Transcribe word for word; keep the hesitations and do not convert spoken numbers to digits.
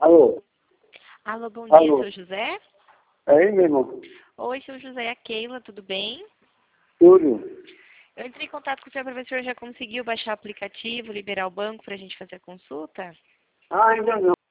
Alô? Alô, bom dia, Alô? seu José? É aí mesmo? Oi, seu José, é a Keila, tudo bem? Tudo? Eu entrei em contato com o senhor para ver se o senhor já conseguiu baixar o aplicativo, liberar o banco para a gente fazer a consulta. Ah, ainda não.